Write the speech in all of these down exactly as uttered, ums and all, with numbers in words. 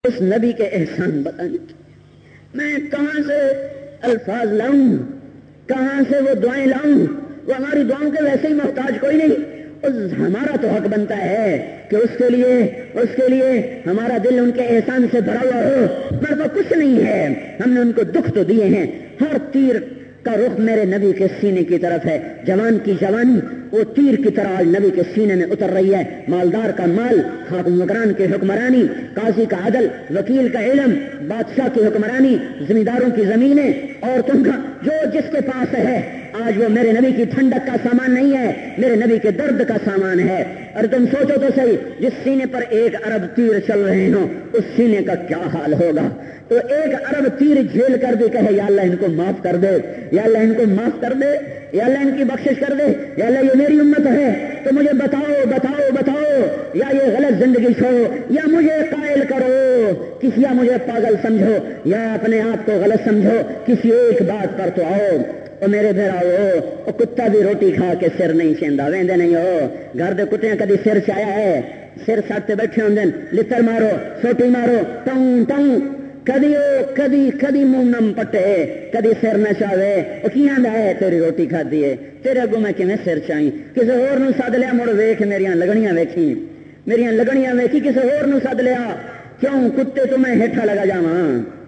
اس نبی کے احسان بتانے چاہیے۔ میں کہاں سے الفاظ لاؤں، کہاں سے وہ دعائیں لاؤں؟ وہ ہماری دعاؤں کے ویسے ہی محتاج کوئی نہیں۔ اس ہمارا تو حق بنتا ہے کہ اس کے لیے اس کے لیے ہمارا دل ان کے احسان سے بھرا ہوا ہو۔ میرے کو کچھ نہیں ہے، ہم نے ان کو دکھ تو دیے ہیں۔ ہر تیر کا رخ میرے نبی کے سینے کی طرف ہے۔ جوان کی جوانی وہ تیر کی طرح آج نبی کے سینے میں اتر رہی ہے۔ مالدار کا مال، حکمران کی حکمرانی، قاضی کا عدل، وکیل کا علم، بادشاہ کی حکمرانی، زمینداروں کی زمینیں، عورتوں کا جو جس کے پاس ہے آج وہ میرے نبی کی ٹھنڈک کا سامان نہیں ہے، میرے نبی کے درد کا سامان ہے۔ اور تم سوچو تو صحیح، جس سینے پر ایک ارب تیر چل رہے ہوں اس سینے کا کیا حال ہوگا؟ تو ایک ارب تیر جھیل کر بھی کہے یا اللہ ان کو معاف کر دے، یا اللہ ان کو معاف کر دے، یا اللہ ان کی بخشش کر دے، یا اللہ یہ میری امت ہے تو مجھے بتاؤ بتاؤ بتاؤ، یا یہ غلط زندگی چھوڑو، یا مجھے قائل کرو کسی، یا مجھے پاگل سمجھو، یا اپنے آپ کو غلط سمجھو، کسی ایک بات پر تو آؤ۔ اور میرے پھر آؤ، وہ کتا بھی روٹی کھا کے سر نہیں چیندا، ویندے نہیں ہو گھر دے کتیاں کدی سر چایا ہے؟ سر سٹ بیٹھے ہوندے، لتر مارو، سوٹی مارو، ٹنگ ٹنگ، کدی کدی کدی منہ نم پٹے، کدی سر نہ چاہے، وہ کی آندا ہے تیری روٹی کھادی ہے، تیرے اگوں میں کیویں سر چاہی؟ کسے ہور نوں سد لیا، مڑ ویکھ میریاں لگڑیاں ویکھی، میریاں لگڑیاں ویکھی، کسے ہور نوں سد لیا، کیوں کتے تو میں ہیٹھا لگا جاواں؟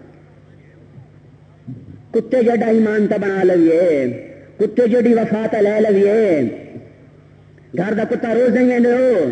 کتے جڈا ایمان تا بنا لویے، کتے جڈی وفا تا لے لویے، گھر دا کتا روز نہیں ویندے ہو۔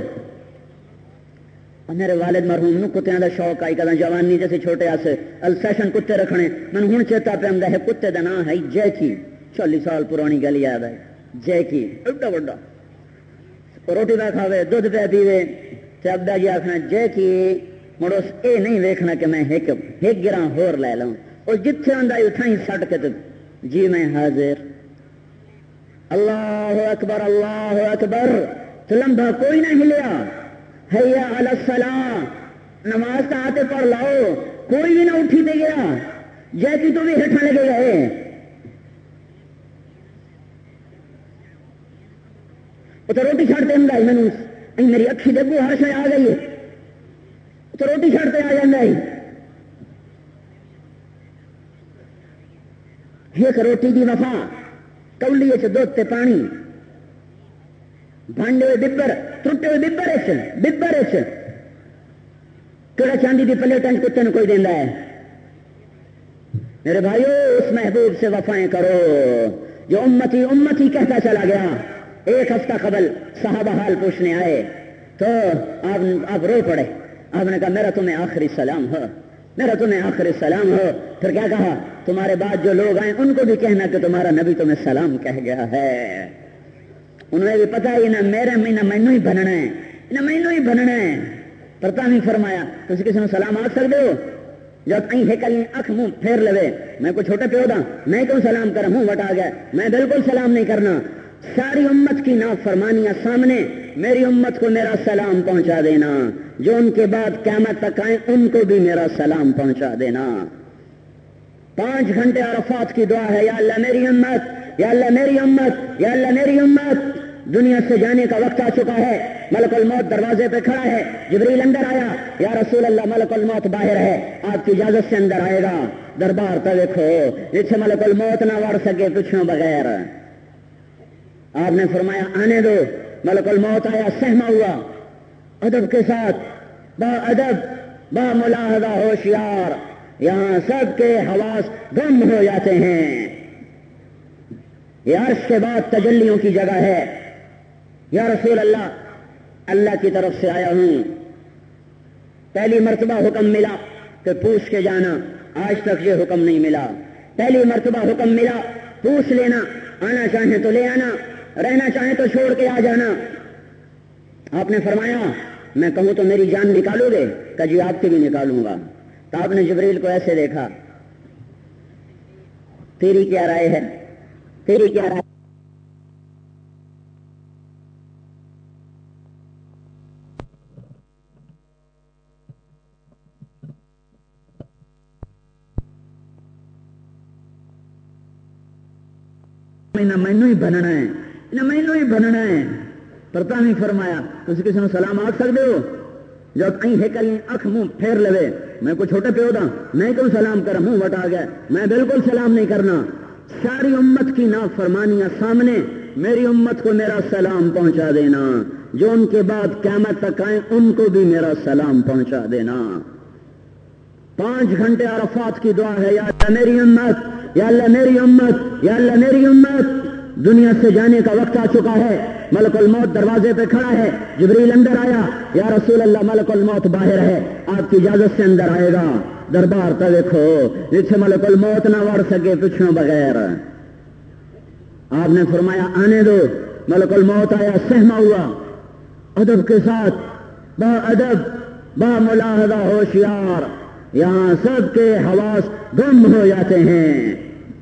میرے والد مرحوم نو کتیاں دا شوق آئی، کداں جوانی جیسے چھوٹے آسے السیشن کتے رکھنے، میں ہن چیتا پہ آندا ہے کتے دا نام ہے جیکی، چالیس سال پرانی گل یاد ہے، جیکی ایڈا وڈا، روٹی پہ کھاوے، دودھ پہ پیوے، تے ابا جی آکھنا جیکی مڑوس اے نہیں ویکھنا کہ میں ایک ایک گراں ہور لے لوں، اور جتھے آندا اتھاں ہی سٹ کے جی میں حاضر، اللہ اکبر اللہ اکبر، تو لمبا کوئی نہ ہلیا، حیا علی الصلاۃ، نماز کا آتے پڑھ لاؤ، کوئی بھی نہ اٹھی دے گیا، جیسی تو بھی ہٹھا لگے گئے۔ وہ تو روٹی چھڑتے ہوں گا میں میری اکھی دیکھو ہر شے آ گئی ہے، تو روٹی چھڑتے آ جانا ہی، ایک روٹی دی وفا، کولی چ دودھ تے پانی، بھانڈے ہوئے ببر، ٹوٹے ہوئے ببر اچ ببر اچ کہڑا چاندی دی پلیٹاں کتے نو کوئی دیندا ہے؟ میرے بھائیو اس محبوب سے وفائیں کرو جو امتی امتی کہتا چلا گیا۔ ایک ہفتہ قبل صحابہ حال پوچھنے آئے تو آپ آپ رو پڑے، آپ نے کہا میرا تمہیں آخری سلام ہو، میرا تمہیں آخری سلام ہو۔ پھر کیا کہا؟ تمہارے بعد جو لوگ آئیں ان کو بھی کہنا کہ تمہارا نبی تمہیں سلام کہہ گیا ہے۔ انہیں بھی پتا ہی نہ میرے میں نہ مینو ہی بننا ہے، نہ مینو ہی بننا ہے۔ پرتا نہیں فرمایا تھی کسی نے سلام آ سکتے ہو؟ جب کہیں کہیں اکھ منہ پھیر لے، میں کوئی چھوٹے پیو دا میں کیوں سلام کروں؟ منہ وٹا گیا، میں بالکل سلام نہیں کرنا۔ ساری امت کی نافرمانیاں سامنے میری امت کو میرا سلام پہنچا دینا، جو ان کے بعد قیامت تک آئیں ان کو بھی میرا سلام پہنچا دینا۔ پانچ گھنٹے عرفات کی دعا ہے، یا اللہ میری امت، یا اللہ میری امت، یا اللہ میری امت۔ دنیا سے جانے کا وقت آ چکا ہے، ملک الموت دروازے پہ کھڑا ہے، جبریل اندر آیا، یا رسول اللہ ملک الموت باہر ہے، آپ کی اجازت سے اندر آئے گا۔ دربار تو دیکھو جسے ملک الموت نہ وڑ سکے پچھوں بغیر، آپ نے فرمایا آنے دو۔ ملک الموت آیا، سہما ہوا، ادب کے ساتھ، با ادب با ملاحظہ ہوشیار، یہاں سب کے حواس گم ہو جاتے ہیں۔ یہ عرش کے بعد تجلیوں کی جگہ ہے۔ یا رسول اللہ، اللہ کی طرف سے آیا ہوں، پہلی مرتبہ حکم ملا کہ پوچھ کے جانا، آج تک یہ حکم نہیں ملا۔ پہلی مرتبہ حکم ملا پوچھ لینا، آنا چاہیں تو لے آنا، رہنا چاہیں تو چھوڑ کے آ جانا۔ آپ نے فرمایا میں کہوں تو میری جان نکالو گے؟ کہ جی آپ کی بھی نکالوں گا۔ تو آپ نے جبریل کو ایسے دیکھا، تیری کیا رائے ہے؟ تیری کیا رائے؟ نہ مینو ہی بننا ہے، نہ مینو ہی بننا ہے۔ پرتا نہیں فرمایا تھی کسی نے سلام آ سکتے ہو؟ جب کہیں ہے کہیں اکھ منہ پھیر لے، میں کوئی چھوٹے پیو دا میں کیوں سلام کرا؟ منہ وٹا گیا، میں بالکل سلام نہیں کرنا. ساری امت کی نافرمانیاں سامنے میری امت کو میرا سلام پہنچا دینا، جو ان کے بعد قیامت تک آئیں ان کو بھی میرا سلام پہنچا دینا. پانچ گھنٹے عرفات کی دعا ہے، یا اللہ میری امت، یا اللہ میری امت، یا اللہ میری امت. دنیا سے جانے کا وقت آ چکا ہے، ملک الموت دروازے پہ کھڑا ہے. جبریل اندر آیا، یا رسول اللہ ملک الموت باہر ہے، آپ کی اجازت سے اندر آئے گا. دربار تا دیکھو جسے ملک الموت نہ وڑ سکے پچھوں بغیر. آپ نے فرمایا آنے دو. ملک الموت آیا، سہما ہوا، ادب کے ساتھ، با ادب با ملاحظہ ہوشیار. یہاں سب کے حواس گم ہو جاتے ہیں.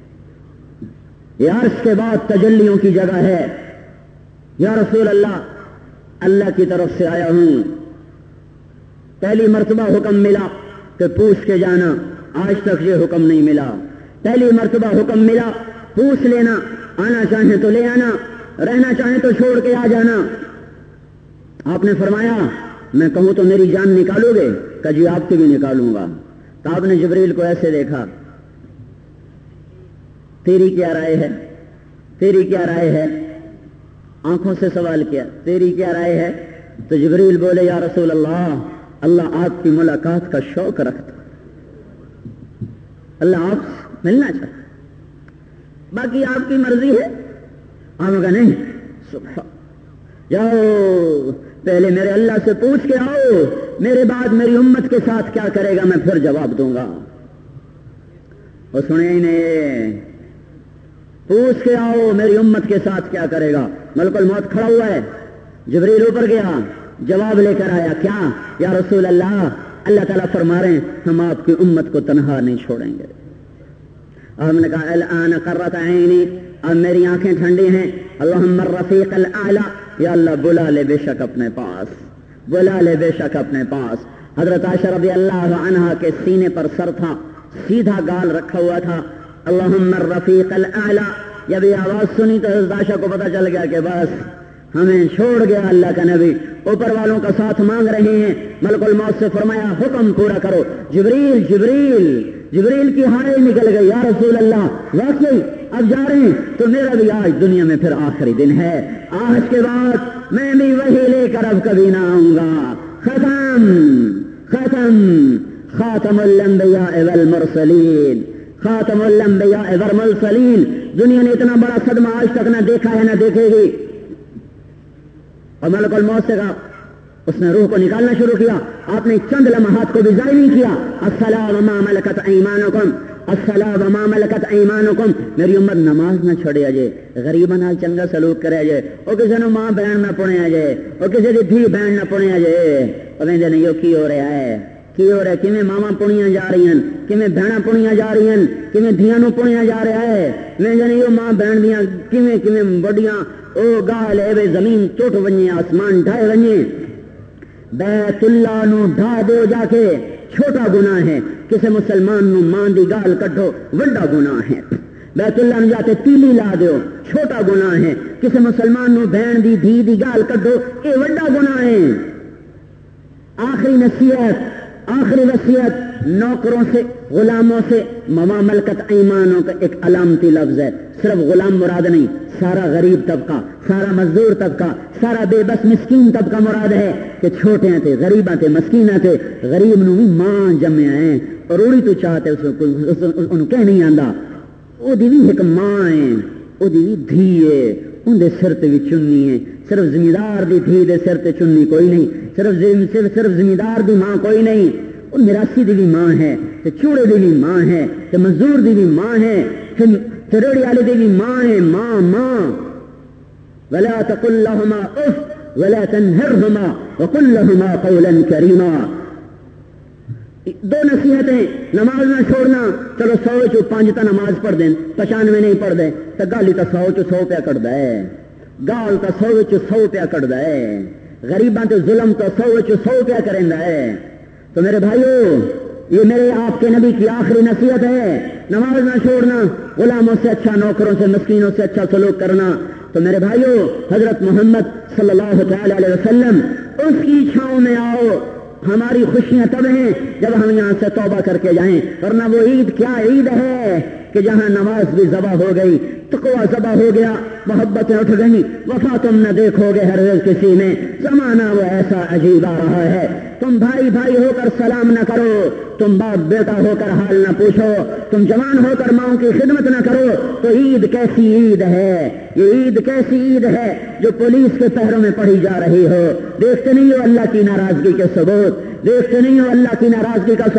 یہ عرش کے بعد تجلیوں کی جگہ ہے. یا رسول اللہ، اللہ کی طرف سے آیا ہوں، پہلی مرتبہ حکم ملا کہ پوچھ کے جانا، آج تک یہ حکم نہیں ملا. پہلی مرتبہ حکم ملا پوچھ لینا، آنا چاہیں تو لے آنا، رہنا چاہیں تو چھوڑ کے آ جانا. آپ نے فرمایا میں کہوں تو میری جان نکالو گے؟ کہ جی آپ کی بھی نکالوں گا. تو آپ نے جبریل کو ایسے دیکھا، تیری کیا رائے ہے؟ تیری کیا رائے ہے؟ آنکھوں سے سوال کیا، تیری کیا رائے ہے؟ تو جبریل بولے یا رسول اللہ، اللہ آپ کی ملاقات کا شوق رکھتا، اللہ آپ سے ملنا چاہتا، باقی آپ کی مرضی ہے. آپ کا نہیں، سبحان، جاؤ پہلے میرے اللہ سے پوچھ کے آؤ، میرے بعد میری امت کے ساتھ کیا کرے گا میں پھر جواب دوں گا. اور سنے ہی نہیں، پوچھ کے آؤ میری امت کے ساتھ کیا کرے گا. ملک الموت کھڑا ہوا ہے، جبریل اوپر گیا، جواب لے کر آیا. کیا؟ یا رسول اللہ، اللہ تعالیٰ فرما رہے ہیں ہم آپ کی امت کو تنہا نہیں چھوڑیں گے. اور ہم نے کہا الان قرۃ عینی، اب میری آنکھیں ٹھنڈی ہیں. اللہم الرفیق الاعلی، یا اللہ بلا لے بے شک اپنے پاس، بلا لے بے شک اپنے پاس. حضرت عائشہ رضی اللہ عنہا کے سینے پر سر تھا، سیدھا گال رکھا ہوا تھا. اللہم الرفیق الاعلی، جب یہ آواز سنی تو حضرت عائشہ کو پتہ چل گیا کہ بس ہمیں چھوڑ گیا اللہ کا نبی. اوپر والوں کا ساتھ مانگ رہے ہیں. ملک الموت سے فرمایا حکم پورا کرو. جبریل جبریل جبریل کی ہائے نکل گئی، یا رسول اللہ واقعی اب جا رہے ہیں تو میرا بھی آج دنیا میں پھر آخری دن ہے، آج کے بعد میں بھی وہی لے کر اب کبھی نہ آؤں گا. ختم ختم خاتم الانبیاء والمرسلین، خاتم الانبیاء والمرسلین. دنیا نے اتنا بڑا صدمہ آج تک نہ دیکھا ہے نہ دیکھے گی. اور ملک الموت سے کہا، اس نے روح کو نکالنا شروع کیا. آپ نے چند لمحات کو بھی ضائع نہیں کیا. الصلاۃ وما ملکت ایمانکم، الصلاۃ وما ملکت ایمانکم. میری امت نماز نہ چھوڑے اجے، غریباں نال چنگا سلوک کرے اجے، او کسے نو ماں بہن نہ پڑے اجے، او کسے دی دھی بہن نہ پڑے اجے. او ویندے نہیں کی ہو رہا ہے، کی ہو رہا ہے، کیویں ماواں پڑیاں جا رہی ہیں، کیویں بہناں پڑیاں جا رہی ہیں، کیویں دھیاں نو پڑیا جا رہا ہے. ویندے نہیں او ماں بہن دیاں کیویں کیویں بڑیاں او گاہ لے وے، زمین ٹوٹ ونجے، آسمان ڈھائے ونجے. بیت اللہ نو ڈھا دیو جا کے، چھوٹا گناہ ہے. کسے مسلمان نو ماں دی گال کڈو، وڈا گناہ ہے. بیت اللہ نو جا کے تیلی لا دیو، چھوٹا گناہ ہے. کسے مسلمان نو بہن دی دھی دی گال کڈو، اے وڈا گناہ ہے. آخری نصیحت، آخری وصیت نوکروں سے، غلاموں سے، مما ملکت ایمانوں کا ایک علامتی لفظ ہے. صرف غلام مراد نہیں، سارا غریب طبقہ، سارا مزدور طبقہ، سارا بے بس مسکین طبقہ مراد ہے. کہ چھوٹے تھے، غریباں تھے، مسکیناں تھے. غریب نو بھی ماں جمیا ہے، اور روڑی تو چاہتے اس کہہ نہیں آندا، وہ دی بھی ایک ماں ہے، وہ دی بھی دھی ہے، ان دے سر تے بھی چننی ہے. صرف زمیندار دی دھی دے سر تے چننی کوئی نہیں، صرف صرف صرف زمیندار دی ماں کوئی نہیں. وہ میراسی دی بھی ماں ہے، تے چوڑے دی بھی ماں ہے، تے مزدور دی بھی ماں ہے، تے ریڑی والے دی بھی ماں ہے. ماں ماں. ولا تقل لهما اف ولا تنهرهما وقل لهما قولا كريما. دو نصیحتیں، نماز نہ چھوڑنا. چلو سو چو پانچ تا نماز پڑھ دیں، پچانوے نہیں پڑھ دیں تو گالی تا سو چو سو پیا کٹ ہے، گال تا سو چو سو پیا کٹ ہے، غریباں تے ظلم تو سو چو سو پیا کریں ہے. تو میرے بھائیو، یہ میرے آپ کے نبی کی آخری نصیحت ہے، نماز نہ چھوڑنا، غلاموں سے اچھا، نوکروں سے، مسکینوں سے اچھا سلوک کرنا. تو میرے بھائیو، حضرت محمد صلی اللہ تعالی علیہ وسلم، اس کی چھاؤں میں آؤ، ہماری خوشیاں تب ہیں جب ہم یہاں سے توبہ کر کے جائیں، ورنہ وہ عید کیا عید ہے کہ جہاں نماز بھی ذبح ہو گئی، تقویٰ ذبح ہو گیا، محبتیں اٹھ گئیں، وفا تم نہ دیکھو گے ہر روز کسی میں، زمانہ وہ ایسا عجیب آ رہا ہے، تم بھائی بھائی ہو کر سلام نہ کرو، تم باپ بیٹا ہو کر حال نہ پوچھو، تم جوان ہو کر ماؤں کی خدمت نہ کرو، تو عید کیسی عید ہے؟ یہ عید کیسی عید ہے جو پولیس کے پہروں میں پڑھی جا رہی ہو؟ دیکھتے نہیں ہو اللہ کی ناراضگی کے ثبوت، دیکھتے نہیں ہو اللہ کی ناراضگی کا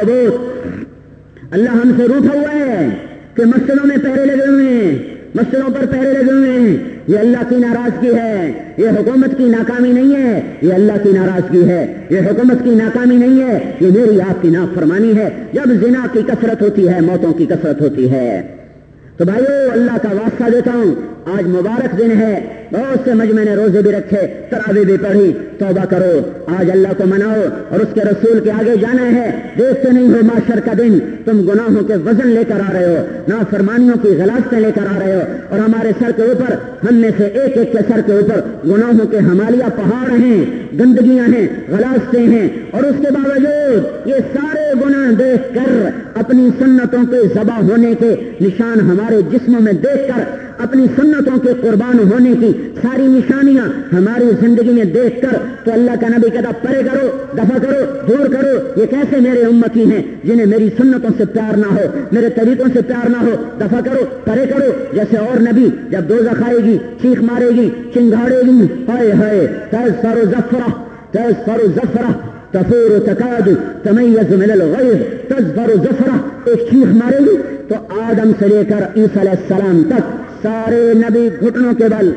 ثبوت؟ اللہ ہم سے روٹھا ہوا ہے کہ مسجدوں میں پہرے لگے ہوئے ہیں، مسجدوں پر پہرے لگے ہوئے ہیں، یہ اللہ کی ناراضگی ہے، یہ حکومت کی ناکامی نہیں ہے، یہ اللہ کی ناراضگی ہے، یہ حکومت کی ناکامی نہیں ہے، یہ میری آپ کی نافرمانی ہے۔ جب زنا کی کثرت ہوتی ہے موتوں کی کثرت ہوتی ہے۔ تو بھائیو اللہ کا واسطہ دیتا ہوں، آج مبارک دن ہے، بہت سے مجمع نے روزے بھی رکھے، تراویح بھی پڑھی، توبہ کرو، آج اللہ کو مناؤ اور اس کے رسول کے آگے جانا ہے۔ دیکھتے نہیں ہو معاشر کا دن، تم گناہوں کے وزن لے کر آ رہے ہو، نافرمانیوں کی غلاظتیں لے کر آ رہے ہو، اور ہمارے سر کے اوپر، ہم میں سے ایک ایک کے سر کے اوپر گناہوں کے ہمالیہ پہاڑ ہیں، گندگیاں ہیں، غلاظتیں ہیں، اور اس کے باوجود یہ سارے گناہ دیکھ کر اپنی سنتوں کے ذبح ہونے کے نشان ہمارے جسموں میں دیکھ کر، اپنی سنتوں کے قربان ہونے کی ساری نشانیاں ہماری زندگی میں دیکھ کر، تو اللہ کا نبی کہتا پرے کرو، دفع کرو، دور کرو، یہ کیسے میرے امتی ہیں جنہیں میری سنتوں سے پیار نہ ہو، میرے طریقوں سے پیار نہ ہو، دفع کرو، پرے کرو۔ جیسے اور نبی جب دوزخ آئے گی، چیخ مارے گی، چنگاڑے گی، ہائے ہائے تذفر زفرہ تذفر زفرہ تفور تکاد تمیز من الغیظ، تذفر زفرہ، ایک چیخ مارے گی تو آدم سے لے کر عیسیٰ علیہ السلام تک سارے نبی گھٹنوں کے بل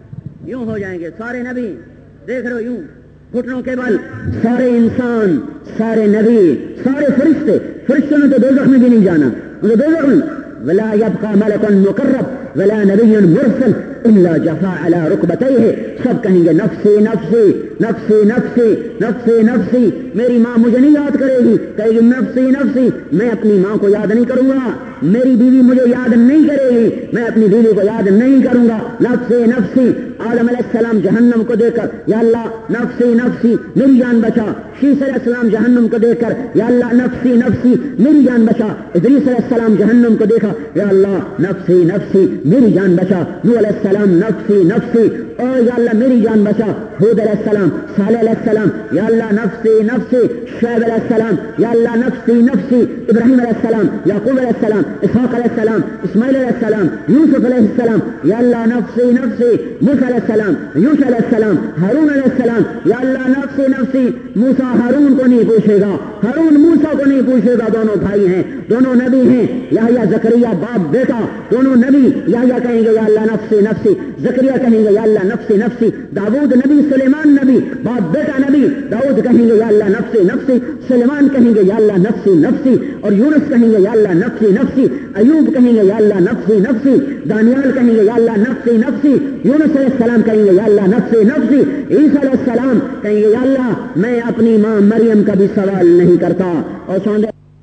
یوں ہو جائیں گے، سارے نبی دیکھ رہے ہو یوں گھٹنوں کے بل، سارے انسان، سارے نبی، سارے فرشتے، فرشتوں نے تو دوزخ میں بھی نہیں جانا، دوزخ میں ولا يبقى ملك مقرب ولا نبي مرسل الا جفا على ركبتيه، سب کہیں گے نفسی نفسی نفسی نفسی نفسی نفسی، میری ماں مجھے نہیں یاد کرے گی، کہے گی نفسی نفسی، میں اپنی ماں کو یاد نہیں کروں گا، میری بیوی مجھے یاد نہیں کرے گی، میں اپنی بیوی کو یاد نہیں کروں گا، نفسی نفسی۔ آدم علیہ السلام جہنم کو دیکھ کر یا اللہ نفسی نفسی میری جان بچا، شیس علیہ السلام جہنم کو دیکھ کر یا اللہ نفسی نفسی میری جان بچا، ادریس علیہ السلام جہنم کو دیکھا یا اللہ نفسی نفسی میری جان بچا، نوح علیہ السلام نفسی نفسی، اور یا اللہ میری جان بچا، ہود علیہ السلام، صالح علیہ السلام یا اللہ نفسی نفسی، شعیب علیہ السلام یا اللہ نفسی نفسی، ابراہیم علیہ السلام، یعقوب علیہ السلام، اسحاق علیہ السلام، اسماعیل علیہ السلام، یوسف علیہ السلام یا اللہ نفسی نفسی، موسیٰ علیہ السلام، یوشع علیہ السلام، ہارون علیہ السلام یا اللہ نفسی نفسی۔ موسیٰ ہارون کو نہیں پوچھے گا، ہارون موسیٰ کو نہیں پوچھے گا، دونوں بھائی ہیں، دونوں نبی ہیں، یحییٰ زکریا باپ بیٹا دونوں نبی، یحییٰ کہیں گے یا اللہ نفسی نفسی، زکریا کہیں گے یا اللہ نفسی نفسی، داؤد نبی، سلیمان نبی باپ بیٹا نبی، داؤد کہیں گے یا اللہ نفسی نفسی، سلیمان کہیں گے یا اللہ نفسی نفسی، اور یونس کہیں گے یا اللہ نفسی نفسی، ایوب کہیں گے یا اللہ نفسی نفسی، دانیال کہیں گے یا اللہ نفسی نفسی، یونس علیہ السلام کہیں گے یا اللہ نفسی نفسی، عیسیٰ علیہ السلام کہیں گے یا اللہ میں اپنی ماں مریم کا بھی سوال نہیں کرتا، اور سوندے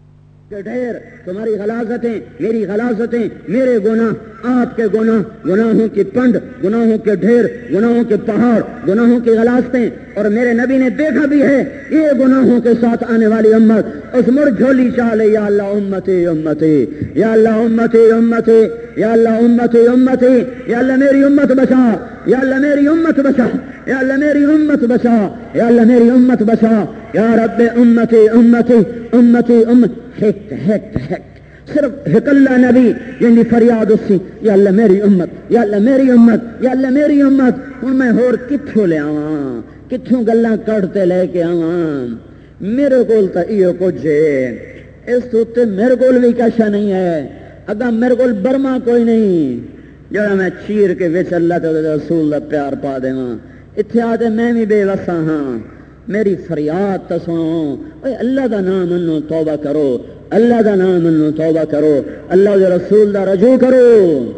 کہ ڈھیر تمہاری غلاظتیں، میری غلاظتیں، میرے گناہ، آپ کے گناہ، گناہوں کی پنڈ، گناہوں کے ڈھیر، گناہوں کے پہاڑ، گناہوں کی غلاظتیں، اور میرے نبی نے دیکھا بھی ہے یہ گناہوں کے ساتھ آنے والی امت اس مر جھولی چاہ لے، یا اللہ امتی امتی، یا اللہ امتی امتی، یا اللہ امتی امتی، یا اللہ میری امت بچا، یا اللہ میری امت بچا، یا اللہ میری امت بچا، یا اللہ میری امت بچا، یا رب امتی امتی امتی امتی، ہک ہک ہک، صرف ہکلا نبی جن دی فریاد اسی، یا اللہ میری امت، یا اللہ میری امت، یا اللہ میری امت۔ ہن میں ہور کتھوں لے آواں، کتھوں گلاں کڈتے لے کے آواں، میرے کول تا ایو کچھ ہے، اس تو تے میرے کول بھی کچھ نہیں ہے، اگا میرے کول برما کوئی نہیں جڑا میں چیر کے وچ اللہ تے رسول دا پیار پا دیواں، اتھے آ تے میں بھی بے وسا ہاں، میری فریاد تا سنو، اے اللہ دا نام منو، توبہ کرو، اللہ دا نام منو، توبہ کرو، اللہ دے رسول دا رجوع کرو۔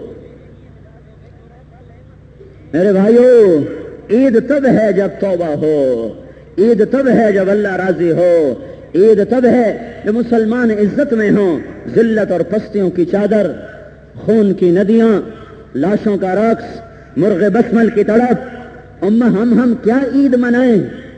میرے بھائیو عید تب ہے جب توبہ ہو، عید تب ہے جب اللہ راضی ہو، عید تب ہے جب مسلمان عزت میں ہوں، ذلت اور پستیوں کی چادر، خون کی ندیاں، لاشوں کا رقص، مرغ بسمل کی تڑپ، امہ ہم ہم کیا عید منائیں،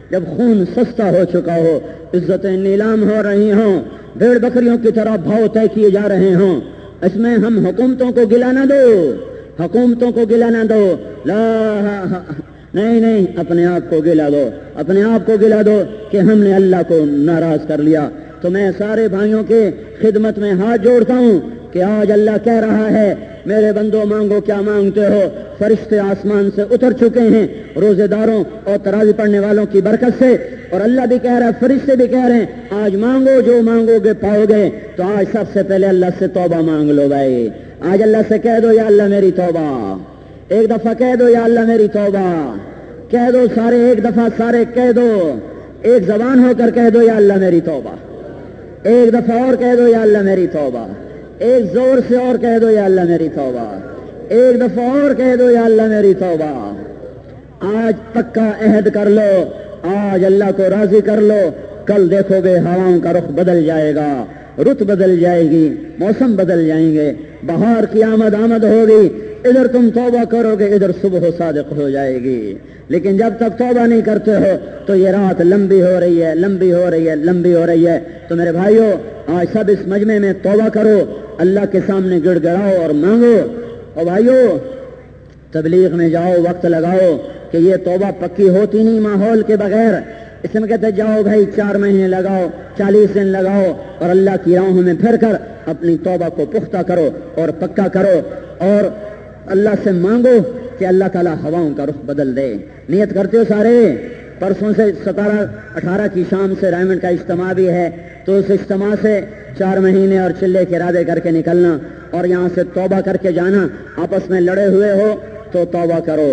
جب خون سستا ہو چکا ہو، عزتیں نیلام ہو رہی ہوں، بھیڑ بکریوں کی طرح بھاؤ طے کیے جا رہے ہوں، اس میں ہم حکومتوں کو گلا نہ دو، حکومتوں کو گلا نہ دو، لا نہیں نہیں اپنے آپ کو گلا دو، اپنے آپ کو گلا دو کہ ہم نے اللہ کو ناراض کر لیا۔ تو میں سارے بھائیوں کے خدمت میں ہاتھ جوڑتا ہوں کہ آج اللہ کہہ رہا ہے میرے بندو مانگو کیا مانگتے ہو، فرشتے آسمان سے اتر چکے ہیں روزے داروں اور تراویح پڑھنے والوں کی برکت سے، اور اللہ بھی کہہ رہا ہے، فرشتے بھی کہہ رہے ہیں آج مانگو جو مانگو گے پاؤ گے۔ تو آج سب سے پہلے اللہ سے توبہ مانگ لو بھائی، آج اللہ سے کہہ دو یا اللہ میری توبہ، ایک دفعہ کہہ دو یا اللہ میری توبہ، کہہ دو سارے ایک دفعہ، سارے کہہ دو، ایک زبان ہو کر کہہ دو یا اللہ میری توبہ، ایک دفعہ اور کہہ دو یا اللہ میری توبہ، ایک زور سے اور کہہ دو یا اللہ میری توبہ، ایک دفعہ اور کہہ دو یا اللہ میری توبہ۔ آج پکا عہد کر لو، آج اللہ کو راضی کر لو، کل دیکھو گے ہواؤں کا رخ بدل جائے گا، رت بدل جائے گی، موسم بدل جائیں گے، بہار کی آمد آمد ہوگی، ادھر تم توبہ کرو گے ادھر صبح صادق ہو جائے گی۔ لیکن جب تک توبہ نہیں کرتے ہو تو یہ رات لمبی ہو رہی ہے، لمبی ہو رہی ہے، لمبی ہو رہی ہے۔ تو میرے بھائیوں آج سب اس مجمع میں توبہ کرو، اللہ کے سامنے گڑ گڑاؤ اور مانگو۔ اور بھائیوں تبلیغ میں جاؤ، وقت لگاؤ کہ یہ توبہ پکی ہوتی نہیں ماحول کے بغیر۔ اس میں کہتے جاؤ بھائی چار مہینے لگاؤ، چالیس دن لگاؤ اور اللہ کی راہوں میں پھر کر اپنی توبہ کو پختہ کرو اور پکا کرو، اور اللہ سے مانگو کہ اللہ تعالیٰ ہواؤں کا رخ بدل دے۔ نیت کرتے ہو سارے؟ پرسوں سے ستارہ اٹھارہ کی شام سے رائمنڈ کا اجتماع بھی ہے، تو اس اجتماع سے چار مہینے اور چلے کے ارادے کر کے نکلنا اور یہاں سے توبہ کر کے جانا۔ آپس میں لڑے ہوئے ہو تو توبہ کرو،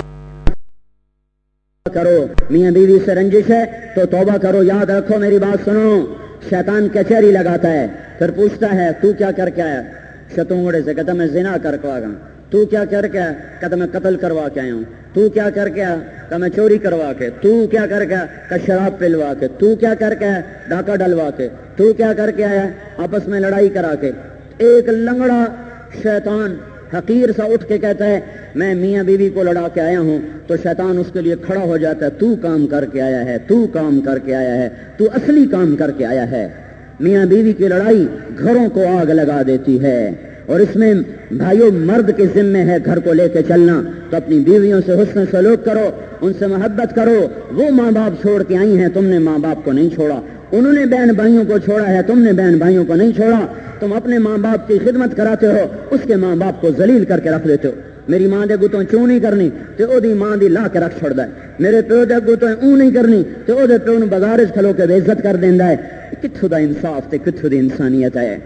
کرو، میاں بیوی سے رنجش ہے تو توبہ کرو۔ یاد رکھو میری بات سنو، شیطان کچہری لگاتا ہے، پھر پوچھتا ہے تو کیا کر کے آیا؟ شتونگڑے سے کہتا میں زنا کر کے آیا۔ تو کیا کر کے آیا؟ کہتا میں قتل کروا کے آیا ہوں۔ تو کیا کر کے آیا؟ کہ میں چوری کروا کے۔ تو کیا کر کے آیا؟ کہ شراب پلوا کے۔ تو کیا کر کے آیا؟ ڈاکہ ڈلوا کے۔ تو کیا کر کے آیا؟ آپس میں لڑائی کرا کے۔ ایک لنگڑا شیطان حقیر سا اٹھ کے کہتا ہے میں میاں بیوی کو لڑا کے آیا ہوں، تو شیطان اس کے لیے کھڑا ہو جاتا ہے، تو کام کر کے آیا ہے، تو کام کر کے آیا ہے، تو اصلی کام کر کے آیا ہے۔ میاں بیوی کی لڑائی گھروں کو آگ لگا دیتی ہے، اور اس میں بھائیوں مرد کے ذمے ہے گھر کو لے کے چلنا۔ تو اپنی بیویوں سے حسن سلوک کرو، ان سے محبت کرو۔ وہ ماں باپ چھوڑ کے آئی ہیں، تم نے ماں باپ کو نہیں چھوڑا۔ انہوں نے بہن بھائیوں کو چھوڑا ہے، تم نے بہن بھائیوں کو نہیں چھوڑا۔ تم اپنے ماں باپ کی خدمت کراتے ہو، اس کے ماں باپ کو ذلیل کر کے رکھ دیتے ہو۔ میری ماں دے گتوں چوں نہیں کرنی تے او دی ماں دی لا کے رکھ چھڑدا ہے، میرے پیو دے گتوں اوں نہیں کرنی تے او دے پیو نوں بازار وچ کھلو کے بے عزت کر دیندا ہے۔ کتھوں دا انصاف تے کتھوں دی انسانیت ہے؟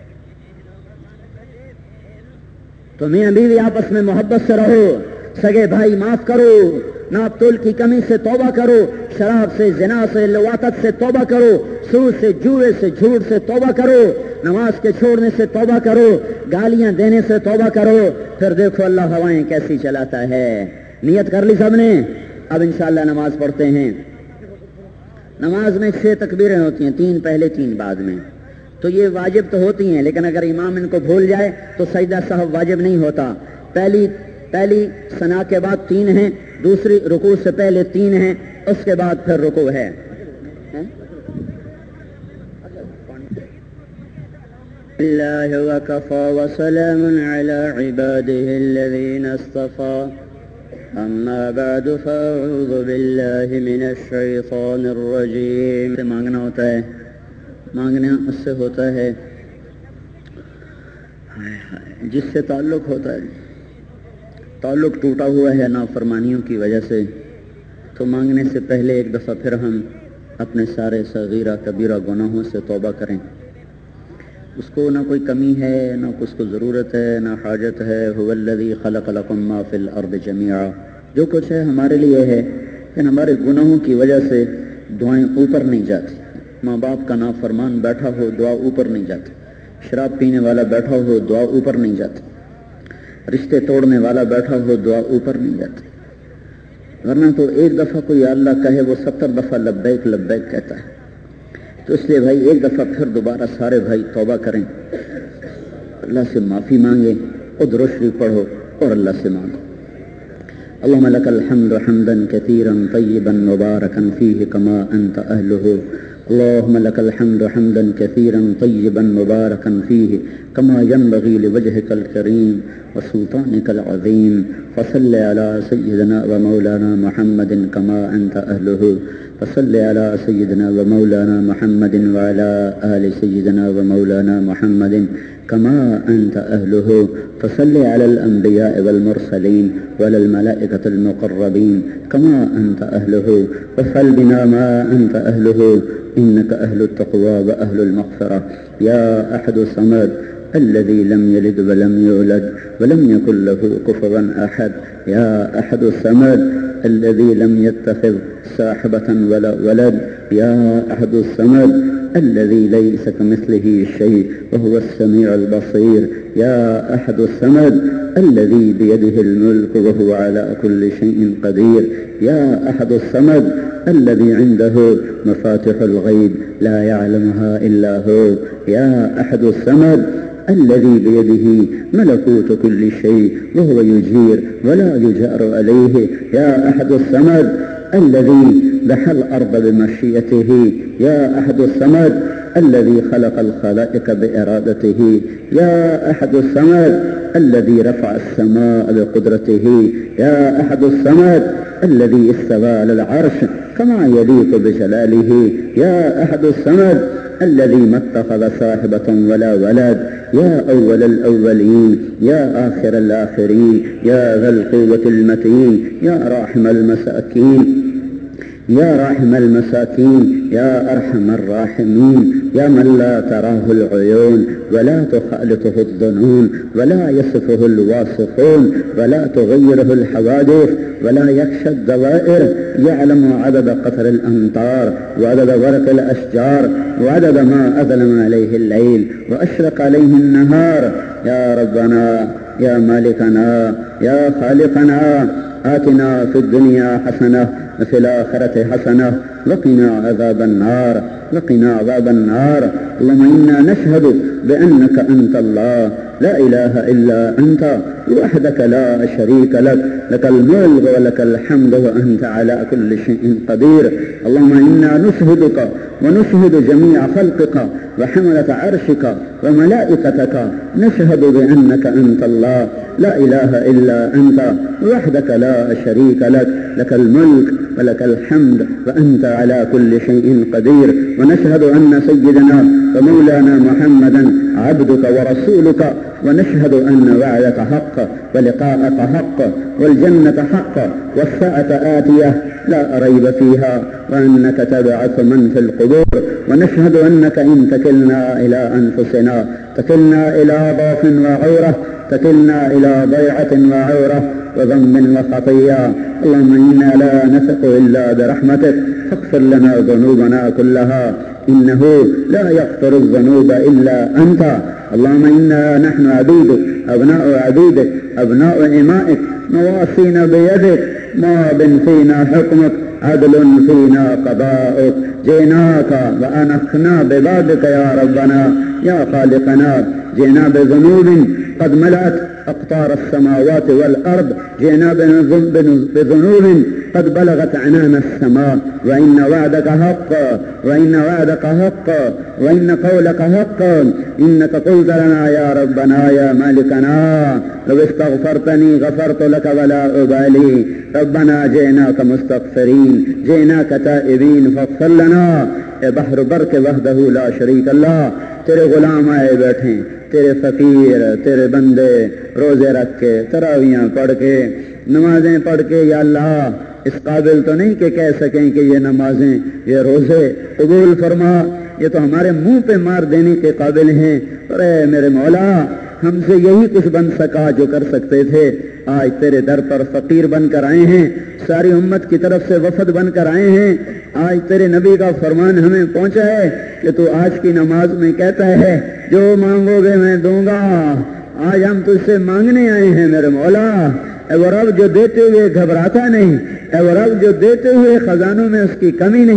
تو میاں بیوی آپس میں محبت سے رہو، سگے بھائی معاف کرو، ناپ تول کی کمی سے توبہ کرو، شراب سے، زنا سے، لواطت سے توبہ کرو، سود سے، جوئے سے، جھوٹ سے توبہ کرو، نماز کے چھوڑنے سے توبہ کرو، گالیاں دینے سے توبہ کرو۔ پھر دیکھو اللہ ہوائیں کیسی چلاتا ہے۔ نیت کر لی سب نے؟ اب انشاءاللہ نماز پڑھتے ہیں۔ نماز میں چھ تکبیریں ہوتی ہیں، تین پہلے تین بعد میں، تو یہ واجب تو ہوتی ہیں، لیکن اگر امام ان کو بھول جائے تو سجدہ سہو واجب نہیں ہوتا۔ پہلی پہلی ثنا کے بعد تین ہیں، دوسری رکوع سے پہلے تین ہیں، اس کے بعد پھر رکوع ہے۔ اللہ وکفى وسلام علی عباده الذین اصطفى اما بعد فاعوذ باللہ من الشیطان الرجیم۔ سے مانگنا ہوتا ہے، مانگنا اس سے ہوتا ہے جس سے تعلق ہوتا ہے، تعلق ٹوٹا ہوا ہے نافرمانیوں کی وجہ سے، تو مانگنے سے پہلے ایک دفعہ پھر ہم اپنے سارے صغیرہ کبیرہ گناہوں سے توبہ کریں۔ اس کو نہ کوئی کمی ہے، نہ اس کو ضرورت ہے، نہ حاجت ہے۔ هو الذی خلق لکم ما فی الارض جمیعا، جو کچھ ہے ہمارے لیے ہے، لیکن ہمارے گناہوں کی وجہ سے دعائیں اوپر نہیں جاتی۔ ماں باپ کا نافرمان بیٹھا ہو دعا اوپر نہیں جاتی، شراب پینے والا بیٹھا ہو دعا اوپر نہیں جاتی، رشتے توڑنے والا بیٹھا ہو دعا اوپر نہیں جاتی، ورنہ تو ایک دفعہ کوئی اللہ کہے وہ ستر دفعہ لبیک لبیک کہتا ہے۔ تو اس لیے بھائی ایک دفعہ پھر دوبارہ سارے بھائی توبہ کریں، اللہ سے معافی مانگیں، اور درود شریف پڑھو اور اللہ سے مانگو۔ اللهم لك الحمد حمدا كثيرا طيبا مباركا فيه كما أنت أهله. اللهم لك الحمد حمدا كثيرا طيبا مباركا فيه كما ينبغي لوجهك الكريم وسلطانك العظيم. فصل على سيدنا ومولانا محمد كما أنت أهله. فصل على سيدنا ومولانا محمد وعلى آل سيدنا ومولانا محمد كما أنت أهله. فصل على الأنبياء والمرسلين وعلى الملائكة المقربين كما أنت أهله. وافعل بنا ما أنت أهله إنك أهل التقوى وأهل المغفرة. يا أحد الصمد الذي لم يلد ولم يولد ولم يكن له كفوا أحد. يا أحد الصمد الذي لم يتخذ صاحبة ولا ولد. يا أحد الصمد الذي ليس كمثله شيء وهو السميع البصير. يا أحد الصمد الذي بيده الملك وهو على كل شيء قدير. يا أحد الصمد الذي عنده مفاتح الغيب لا يعلمها إلا هو. يا أحد الصمد الذي بيده ملكوت كل شيء وهو يجير ولا يجار عليه. يا أحد الصمد الذي دحى الأرض بمشيئته. يا أحد الصمد الذي خلق الخلائق بإرادته. يا أحد الصمد الذي رفع السماء بقدرته. يا أحد الصمد الذي استوى على العرش كما يليق بجلاله. يا أحد الصمد الذي ما اتخذ صاحبة ولا ولد. يا أول الأولين يا آخر الآخرين يا ذا القوة المتين يا راحم المساكين يا راحم المساكين يا أرحم الراحمين يا من لا تراه العيون ولا تخالطه الظنون ولا يصفه الواصفون ولا تغيره الحوادث ولا يخشى الدوائر. يعلم عدد قطر الأمطار وعدد ورق الأشجار وعدد ما أظلم عليه الليل وأشرق عليه النهار. يا ربنا يا مالكنا يا خالقنا آتنا في الدنيا حسنة وفي الآخرة حسنة وقنا عذاب النار وقنا عذاب النار. اللهم إنا نشهد بأنك أنت الله لا إله إلا أنت وحدك لا شريك لك لك الملك ولك الحمد وأنت على كل شيء قدير. اللهم إنا نشهدك ونشهد جميع خلقك وحملة عرشك وملائكتك نشهد بأنك أنت الله لا إله إلا أنت وحدك لا شريك لك لك الملك ولك الحمد وأنت على كل شيء قدير. ونشهد أن سيدنا ومولانا محمدا عبدك ورسولك. ونشهد أن وعدك حق ولقاءك حق والجنة حق والساعة آتية لا ريب فيها وأنك تبعث من في القبور. ونشهد أنك إن تكلنا إلى أنفسنا تكلنا إلى ضعف وعورة تكلنا إلى ضيعة وعورة وذنب وخطيئة. اللهم إنا لا نثق إلا برحمتك فاغفر لنا ذنوبنا كلها إنه لا يغفر الذنوب إلا أنت. اللهم إنا نحن عبيدك أبناء عبيدك أبناء إمائك نواصينا بيدك ماض فينا حكمك عدل فينا قضاؤك. جئناك وأنخنا ببابك يا ربنا يا خالقنا. جئنا بذنوب قد ملأت أقطار السماوات والأرض. جئنا بذنوب قد بلغت عنان السماء. وإن وعدك حق وإن وعدك حق وإن قولك حق. إنك قلت لنا يا ربنا يا مالكنا لو استغفرتني غفرت لك ولا أبالي. ربنا جئناك مستغفرين جئناك تائبين فاغفر لنا. اے بحر بر کے وحدہ لا شریک اللہ تیرے غلام آئے بیٹھے تیرے فقیر تیرے بندے روزے رکھ کے تراویاں پڑھ کے نمازیں پڑھ کے یا اللہ اس قابل تو نہیں کہ کہہ سکیں کہ یہ نمازیں یہ روزے قبول فرما. یہ تو ہمارے منہ پہ مار دینے کے قابل ہیں. ارے میرے مولا ہم سے یہی کچھ بن سکا جو کر سکتے تھے. آج تیرے در پر فقیر بن کر آئے ہیں. ساری امت کی طرف سے وفد بن کر آئے ہیں. آج تیرے نبی کا فرمان ہمیں پہنچا ہے کہ تو آج کی نماز میں کہتا ہے جو مانگو گے میں دوں گا. آج ہم تجھ سے مانگنے آئے ہیں میرے مولا. اے وہ رب جو دیتے ہوئے گھبراتا نہیں. اے وہ رب جو دیتے ہوئے خزانوں میں اس کی کمی نہیں.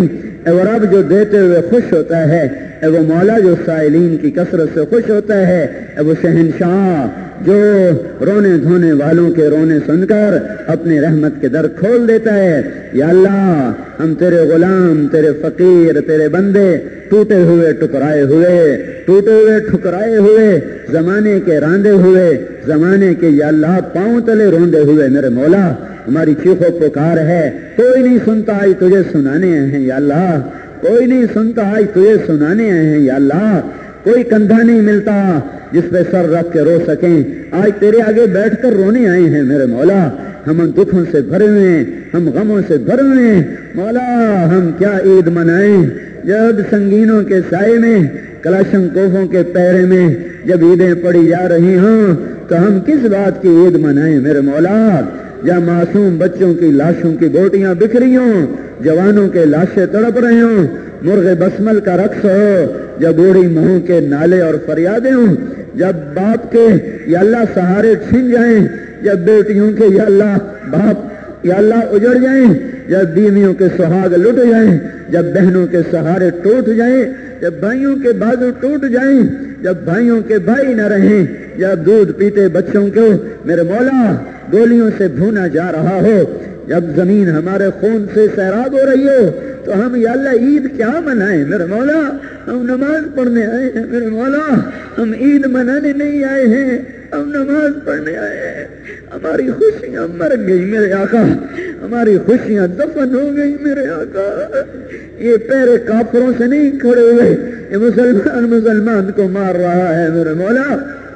اے وہ رب جو دیتے ہوئے خوش ہوتا ہے، اے وہ مولا جو سائلین کی کثرت سے خوش ہوتا ہے، اے وہ شہنشاہ جو رونے دھونے والوں کے رونے سن کر اپنی رحمت کے در کھول دیتا ہے۔ یا اللہ ہم تیرے غلام، تیرے فقیر، تیرے بندے ٹوٹے ہوئے ٹکرائے ہوئے ٹوٹے ہوئے ٹھکرائے ہوئے زمانے کے راندے ہوئے زمانے کے یا اللہ پاؤں تلے روندے ہوئے میرے مولا ہماری چیخو پکار ہے، کوئی نہیں سنتا، آج تجھے سنانے آئے ہیں یا اللہ، کوئی نہیں سنتا، آج تجھے سنانے آئے ہیں یا اللہ، کوئی کندھا نہیں ملتا جس پہ سر رکھ کے رو سکیں، آج تیرے آگے بیٹھ کر رونے آئے ہیں میرے مولا، ہم ان دکھوں سے بھرے ہوئے ہیں، ہم غموں سے بھرے ہوئے ہیں مولا، ہم کیا عید منائیں جب سنگینوں کے سائے میں، کلاشن کوفوں کے پیرے میں جب عیدیں پڑی جا رہی ہوں تو ہم کس بات کی عید منائیں میرے مولا، جب معصوم بچوں کی لاشوں کی بوٹیاں بکھری ہوں، جوانوں کے لاشیں تڑپ رہے ہوں، مرغ بسمل کا رقص ہو، جب بوڑھی مہوں کے نالے اور فریادیں ہوں، جب باپ کے یا اللہ سہارے چھن جائیں، جب بیٹیوں کے یا اللہ باپ یا اللہ اجڑ جائیں، جب بیویوں کے سہاگ لٹ جائیں، جب بہنوں کے سہارے ٹوٹ جائیں، جب بھائیوں کے بازو ٹوٹ جائیں، جب بھائیوں کے بھائی نہ رہیں، جب دودھ پیتے بچوں کو میرے مولا گولیوں سے بھونا جا رہا ہو، جب زمین ہمارے خون سے سیراب ہو رہی ہو، تو ہم یا اللہ عید کیا منائیں میرے مولا، ہم نماز پڑھنے آئے ہیں میرے مولا، ہم عید منانے نہیں آئے ہیں، ہم نماز پڑھنے آئے ہیں، ہماری خوشیاں مر گئی میرے آقا، ہماری خوشیاں دفن ہو گئی میرے آقا، یہ پیرے کافروں سے نہیں کھڑے ہوئے، یہ مسلمان مسلمان کو مار رہا ہے میرے مولا،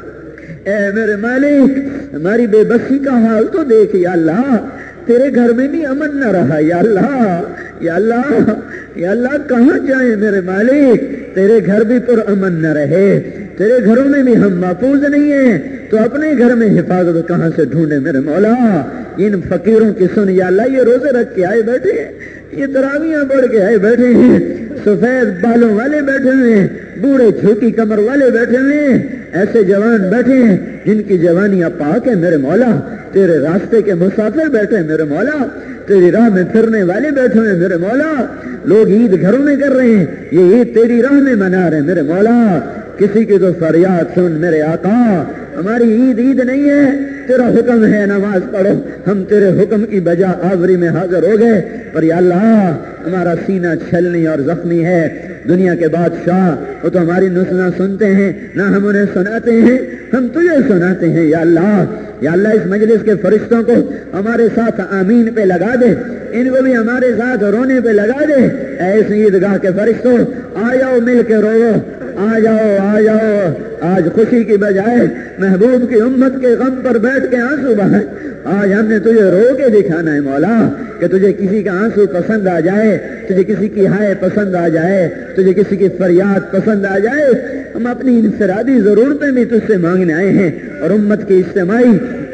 اے میرے مالک ہماری بے بسی کا حال تو دیکھ یا اللہ، تیرے گھر میں بھی امن نہ رہا یا اللہ، یا اللہ یا اللہ کہاں جائیں میرے مالک، تیرے گھر بھی پر امن نہ رہے، تیرے گھروں میں بھی ہم محفوظ نہیں ہیں تو اپنے گھر میں حفاظت کہاں سے ڈھونڈے میرے مولا، ان فقیروں کی سن یا اللہ، یہ روزے رکھ کے آئے بیٹھے ہیں، یہ تراویاں پڑھ کے آئے بیٹھے ہیں، سفید بالوں والے بیٹھے ہوئے ہیں، بوڑھے جھوٹی کمر والے بیٹھے ہوئے ہیں، ایسے جوان بیٹھے ہیں جن کی جوانیاں پاک ہے میرے مولا، تیرے راستے کے مسافر بیٹھے میرے مولا، تیری راہ میں پھرنے والے بیٹھے ہیں میرے مولا، لوگ عید گھروں میں کر رہے ہیں، یہ عید تیری راہ میں منا رہے میرے مولا، کسی کی تو فریاد سن میرے آقا، ہماری عید عید نہیں ہے، تیرا حکم ہے نماز پڑھو، ہم تیرے حکم کی بجا آوری میں حاضر ہو گئے، پر یا اللہ ہمارا سینہ چھلنی اور زخمی ہے، دنیا کے بادشاہ وہ تو ہماری نسنا سنتے ہیں، نہ ہم انہیں سناتے ہیں، ہم تجھے سناتے ہیں یا اللہ، یا اللہ اس مجلس کے فرشتوں کو ہمارے ساتھ آمین پہ لگا دے، ان کو بھی ہمارے ساتھ رونے پہ لگا دے، ایس عیدگاہ کے فرشتوں آ جاؤ مل کے رو، آ جاؤ آ جاؤ، آج خوشی کی بجائے محبوب کی امت کے غم پر بیٹھ کے آنسو بہائیں، آج ہم نے تجھے رو کے دکھانا ہے مولا، کہ تجھے کسی کا آنسو پسند آ جائے، تجھے کسی کی ہائے پسند آ جائے، تجھے کسی کی فریاد پسند آ جائے، ہم اپنی انفرادی ضرورتیں بھی تجھ سے مانگنے آئے ہیں اور امت کی اجتماعی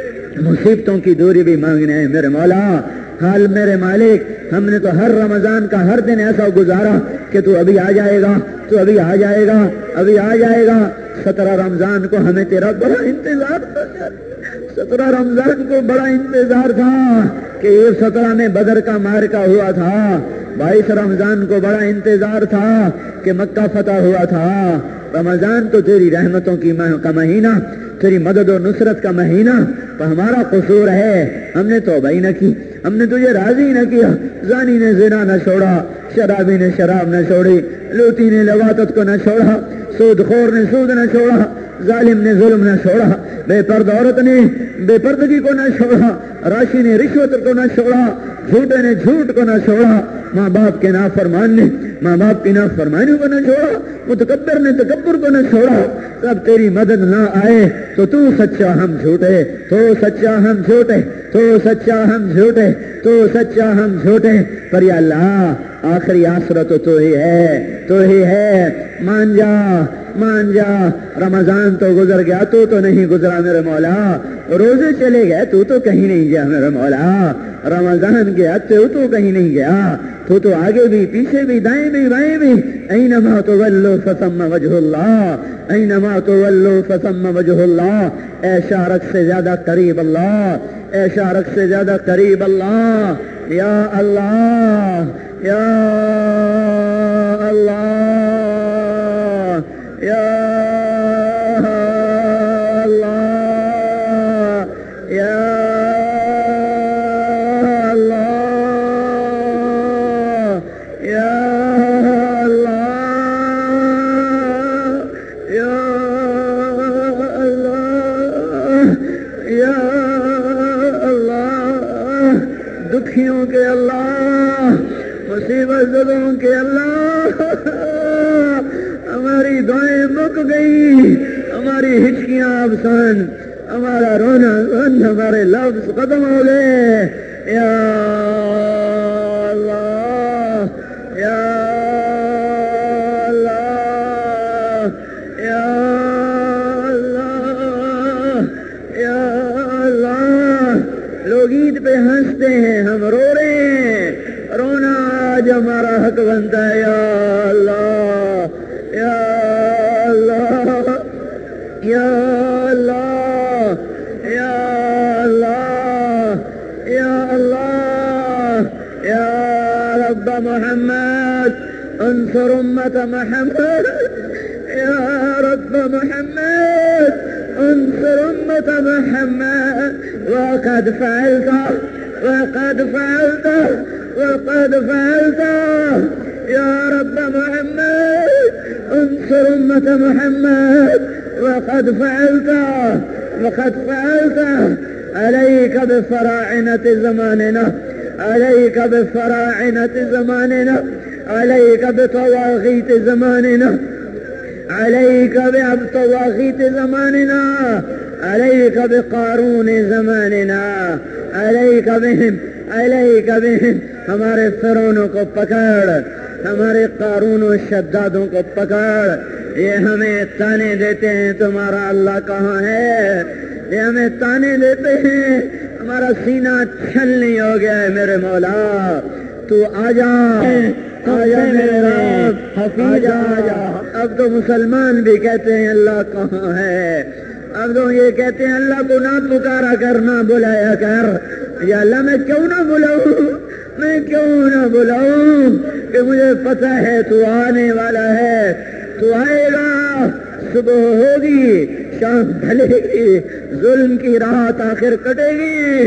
مصیبتوں کی دوری بھی مانگنے آئے میرے مولا، حال میرے مالک ہم نے تو ہر رمضان کا ہر دن ایسا گزارا کہ تو ابھی آ جائے گا، تو ابھی آ جائے گا، ابھی آ جائے گا، سترہ رمضان کو ہمیں تیرا بڑا انتظار تھا، سترہ رمضان کو بڑا انتظار تھا کہ یہ سترہ میں بدر کا مارکا ہوا تھا، بائیس رمضان کو بڑا انتظار تھا کہ مکہ فتح ہوا تھا، رمضان تو تیری رحمتوں کی کا مہینہ، تیری مدد و نصرت کا مہینہ، تو ہمارا قصور ہے ہم نے توبہ ہی نہ کی، ہم نے تجھے راضی نہ کیا، زانی نے زنا نہ چھوڑا، شرابی نے شراب نہ چھوڑی، لوٹی نے لواطت کو نہ چھوڑا، سود خور نے سود نہ چھوڑا، ظالم نے ظلم نہ چھوڑا، بے پرد عورت نے بے پردگی کو نہ چھوڑا، راشی نے رشوت کو نہ چھوڑا، جھوٹے نے جھوٹ کو نہ چھوڑا، ماں باپ کے نافرمان نے ماں باپ کی نافرمانی کو نہ چھوڑا، متکبر نے تکبر کو نہ چھوڑا، سب تیری مدد نہ آئے تو تو سچا ہم جھوٹے، تو سچا ہم جھوٹے، تو سچا ہم جھوٹے، تو سچا ہم جھوٹے، پر یا اللہ آخری آسرا تو تو ہی ہے، تو ہی ہے، مان جا مان جا، رمضان تو گزر گیا تو تو نہیں گزرا میرے مولا، روزے چلے گئے تو تو کہیں نہیں گیا میرے مولا، رمضان گیا تو تو کہیں نہیں گیا، تو تو آگے بھی پیچھے بھی دائیں بھی بائیں بھی، اینما تولوا فثم وجہ اللہ، اینما تولوا فثم وجہ اللہ، اے شارک سے زیادہ قریب اللہ، اے شارک سے زیادہ قریب اللہ، یا اللہ یا اللہ یا دکھیوں کے اللہ، مصیبت زدوں کے اللہ، ہماری دعائیں مک گئی، ہماری ہچکیاں افسان، ہمارا رونا سن، ہمارے لفظ ختم ہو گئے. یا اللہ یا اللہ یا اللہ یا اللہ. لوگ عید پہ ہنستے ہیں، ہم رو رہے ہیں. رونا آج ہمارا حق بنتا ہے. یا اللہ یا اللہ یا اللہ یا اللہ یا اللہ یا رب محمد انصر امت محمد. یا رب محمد انصر امت محمد. وقد فعلت وقد فعلت وقد فعلت. یا رب محمد انصر امت محمد. وقد فعلت وقد فعلت. عليك بفراعنة زماننا، عليك بفراعنة زماننا، عليك بطواغيت زماننا، عليك بطواغيت زماننا، عليك بقارون زماننا، عليك بهم عليك بهم. ہمارے فرعونوں کو پکڑ، ہمارے قارون و شدادوں کو پکڑ. یہ ہمیں تانے دیتے ہیں تمہارا اللہ کہاں ہے، یہ ہمیں تانے دیتے ہیں. ہمارا سینہ چھلنی ہو گیا ہے. میرے مولا تو آ جا، آ جا میرے رب، حفیظ آ جا. اب تو مسلمان بھی کہتے ہیں اللہ کہاں ہے. اب تو یہ کہتے ہیں اللہ کو نہ پکارا کر، نہ بلایا کر. یا اللہ میں کیوں نہ بلاؤں، میں کیوں نہ بلاؤں کہ مجھے پتہ ہے تو آنے والا ہے. تو آئے گا، صبح ہوگی، شام ڈھلے گی، ظلم کی رات آخر کٹے گی.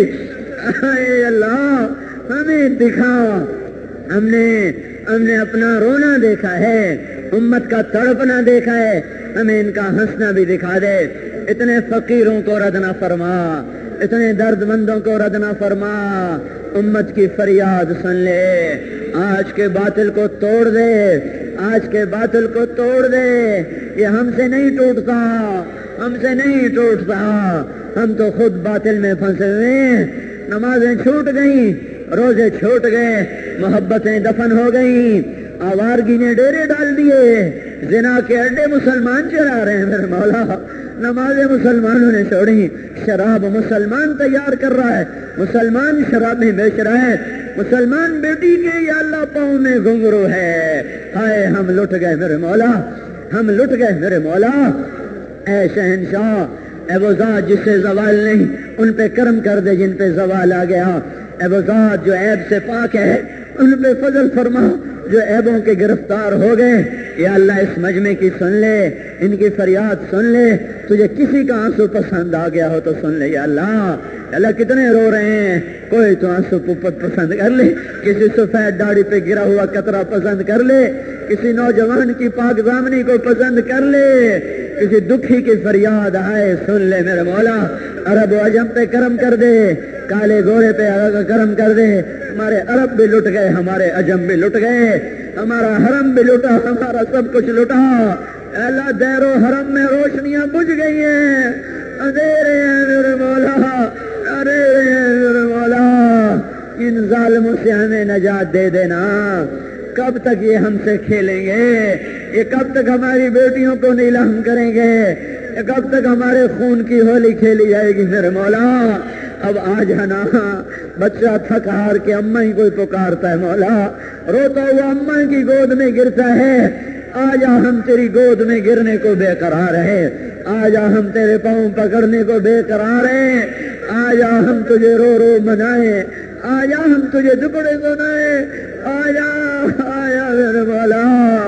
اے اللہ ہمیں دکھا. ہم نے ہم نے اپنا رونا دیکھا ہے، امت کا تڑپنا دیکھا ہے، ہمیں ان کا ہنسنا بھی دکھا دے. اتنے فقیروں کو رد نہ فرما، اتنے درد مندوں کو رد نہ فرما. امت کی فریاد سن لے. آج کے باطل کو توڑ دے، آج کے باطل کو توڑ دے. یہ ہم سے نہیں ٹوٹتا، ہم سے نہیں ٹوٹتا. ہم تو خود باطل میں پھنسے ہوئے ہیں. نمازیں چھوٹ گئیں، روزے چھوٹ گئے، محبتیں دفن ہو گئیں، آوارگی نے ڈیرے ڈال دیے، زنا کے اڈے مسلمان چلا رہے ہیں. میرے مولا نمازیں مسلمانوں نے چھوڑی، شراب مسلمان تیار کر رہا ہے، مسلمان شرابیں بیچ رہا ہے، مسلمان بیٹی کے یا اللہ پاؤں میں گھنگرو ہے. ہائے ہم لٹ گئے میرے مولا، ہم لٹ گئے میرے مولا. اے شہنشاہ، اے وہ ذات جس سے زوال نہیں، ان پہ کرم کر دے جن پہ زوال آ گیا. اے وہ ذات جو عیب سے پاک ہے، ان پہ فضل فرما جو عیبوں کے گرفتار ہو گئے. یا اللہ اس مجمع کی سن لے، ان کی فریاد سن لے. تجھے کسی کا آنسو پسند آ گیا ہو تو سن لے. یا اللہ اللہ کتنے رو رہے ہیں، کوئی تو آنسو پپت پسند کر لے، کسی سفید داڑھی پہ گرا ہوا قطرہ پسند کر لے، کسی نوجوان کی پاک دامنی کو پسند کر لے، کسی دکھی کی فریاد آئے سن لے میرے مولا. عرب و عجم پہ کرم کر دے، کالے گورے پہ کرم کر دے. ہمارے عرب بھی لٹ گئے، ہمارے عجم بھی لٹ گئے، ہمارا حرم بھی لٹا، ہمارا سب کچھ لٹا. اللہ دیر و حرم میں روشنیاں بجھ گئی ہیں، اندھیرے ہیں میرے مولا، اندھیرے ہیں میرے مولا. ان ظالموں سے ہمیں نجات دے دینا. کب تک یہ ہم سے کھیلیں گے؟ یہ کب تک ہماری بیٹیوں کو نیلام کریں گے؟ یہ کب تک ہمارے خون کی ہولی کھیلی جائے گی میرے مولا؟ اب آ جانا. بچہ تھک ہار کے اماں ہی کوئی پکارتا ہے مولا، روتا ہوا اماں کی گود میں گرتا ہے. آ جا ہم تیری گود میں گرنے کو بے قرار ہے، آ جا ہم تیرے پاؤں پکڑنے کو بے قرار ہیں. آ جا ہم تجھے رو رو منائیں، آ جا ہم تجھے دکڑے سنائیں. آ جا میرے مولا،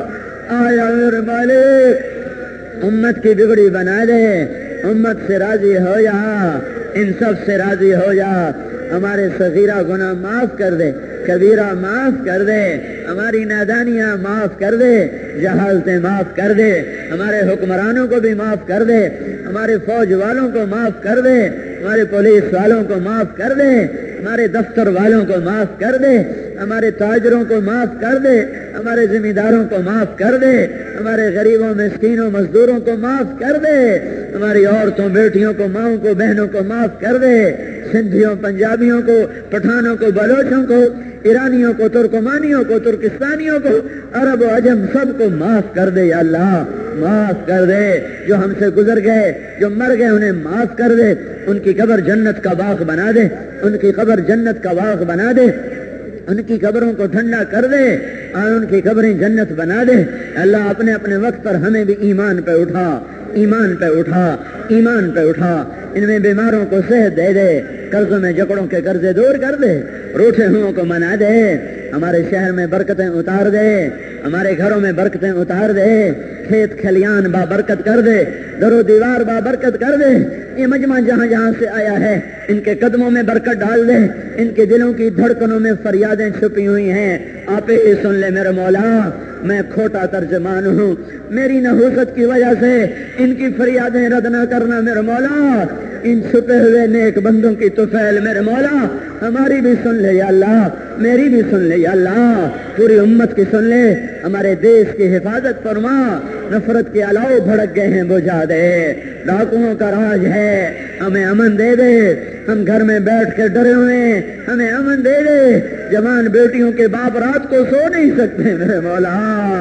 آیا میرے مالک، امت کی بگڑی بنا دے، امت سے راضی ہو جا، ان سب سے راضی ہو جا، ہمارے صغیرہ گناہ معاف کر دے، کبیرہ معاف کر دے، ہماری نادانیاں معاف کر دے، جہالتیں معاف کر دے، ہمارے حکمرانوں کو بھی معاف کر دے، ہمارے فوج والوں کو معاف کر دے، ہمارے پولیس والوں کو معاف کر دے، ہمارے دفتر والوں کو معاف کر دے، ہمارے تاجروں کو معاف کر دے، ہمارے ذمہ داروں کو معاف کر دے، ہمارے غریبوں مسکینوں مزدوروں کو معاف کر دے، ہماری عورتوں بیٹیوں کو ماؤں کو بہنوں کو معاف کر دے، سندھیوں پنجابیوں کو پٹھانوں کو بلوچوں کو ایرانیوں کو ترکمانیوں کو ترکستانیوں کو عرب و عجم سب کو معاف کر دے یا اللہ، معاف کر دے، جو ہم سے گزر گئے جو مر گئے انہیں معاف کر دے، ان کی قبر جنت کا باغ بنا دے، ان کی قبر جنت کا باغ بنا دے، ان کی قبروں کو ٹھنڈا کر دے اور ان کی قبریں جنت بنا دے۔ اللہ اپنے اپنے وقت پر ہمیں بھی ایمان پہ اٹھا، ایمان پہ اٹھا، ایمان پہ اٹھا، ان میں بیماروں کو صحت دے دے، قرضوں میں جکڑوں کے قرضے دور کر دے، روٹھے ہوں کو منا دے، ہمارے شہر میں برکتیں اتار دے، ہمارے گھروں میں برکتیں اتار دے، کھیت کھلیان با برکت کر دے، در و دیوار با برکت کر دے، یہ مجمع جہاں جہاں سے آیا ہے ان کے قدموں میں برکت ڈال دے، ان کے دلوں کی دھڑکنوں میں فریادیں چھپی ہوئی ہیں، آپ ہی سن لے میرے مولا، میں کھوٹا ترجمان ہوں، میری نحوست کی وجہ سے ان کی فریادیں رد نہ کرنا میرے مولا، ان چھپے ہوئے نیک بندوں کی طفیل میرے مولا ہماری بھی سن لے یا اللہ، میری بھی سن لے یا اللہ، پوری امت کی سن لے، ہمارے دیش کی حفاظت فرما، نفرت کے الاؤ بھڑک گئے ہیں بجھا دے، ڈاکوؤں کا راج ہے ہمیں امن دے دے، ہم گھر میں بیٹھ کے ڈرے ہوئے ہمیں امن دے دے، جوان بیٹیوں کے باپ رات کو سو نہیں سکتے میرے مولا،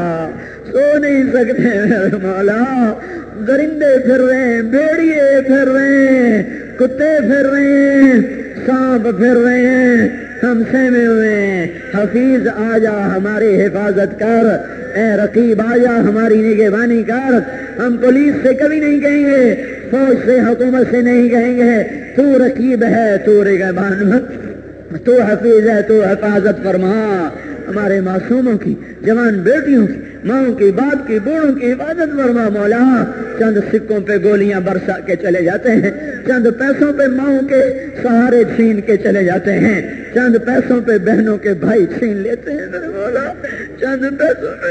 سو نہیں سکتے میرے مولا، درندے پھر رہے ہیں، بھیڑیے پھر رہے ہیں، کتے پھر رہے ہیں، سانپ پھر رہے ہیں، ہم سہمے ہوئے ہیں، حفیظ آ جا ہماری حفاظت کر، اے رقیب آ جا ہماری نگہبانی کر، ہم پولیس سے کبھی نہیں کہیں گے، فوج سے حکومت سے نہیں کہیں گے، تو رقیب ہے، تو نگہبان، تو حفیظ ہے، تو حفاظت فرما، ہمارے معصوموں کی، جوان بیٹیوں کی، ماؤں کی، باپ کی، بوڑھوں کی حفاظت فرما مولا، چند سکوں پہ گولیاں برسا کے چلے جاتے ہیں، چند پیسوں پہ ماؤں کے سہارے چھین کے چلے جاتے ہیں، چند پیسوں پہ بہنوں کے بھائی چھین لیتے ہیں میرے مولا، چند پیسوں پہ